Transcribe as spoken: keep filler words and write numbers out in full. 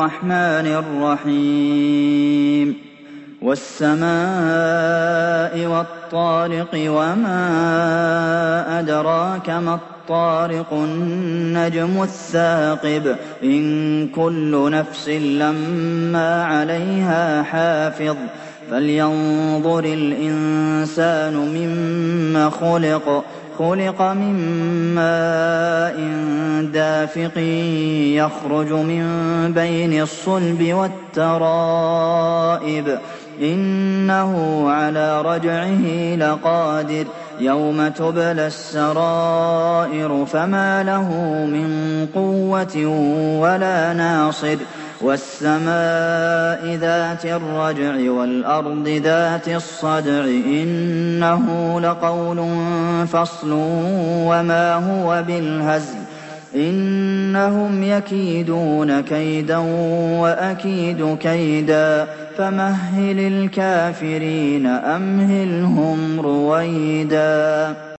الرَّحْمَٰنِ الرَّحِيمِ وَالسَّمَاءِ وَالطَّارِقِ وَمَا أَدْرَاكَ مَا الطَّارِقُ النَّجْمُ الثَّاقِبُ إِن كُلُّ نَفْسٍ لَّمَّا عَلَيْهَا حَافِظٌ فَلْيَنظُرِ الْإِنسَانُ مِمَّ خُلِقَ خُلِقَ مِن مَّاءٍ دَافِقٍ يَخْرُجُ مِن بَيْنِ الصُّلْبِ وَالتَّرَائِبِ إِنَّهُ عَلَىٰ رَجْعِهِ لَقَادِرٌ يَوْمَ تُبْلَى السَّرَائِرُ فَمَا لَهُ مِن قُوَّةٍ وَلَا نَاصِرٍ وَالسَّمَاءِ ذَاتِ الرَّجْعِ وَالْأَرْضِ ذَاتِ الصَّدْعِ إِنَّهُ لَقَوْلٌ فَصْلٌ وَمَا هُوَ بِالْهَزْلِ إِنَّهُمْ يَكِيدُونَ كَيْدًا وَأَكِيدُ كَيْدًا فَمَهِّلِ الْكَافِرِينَ أَمْهِلْهُمْ رُوَيْدًا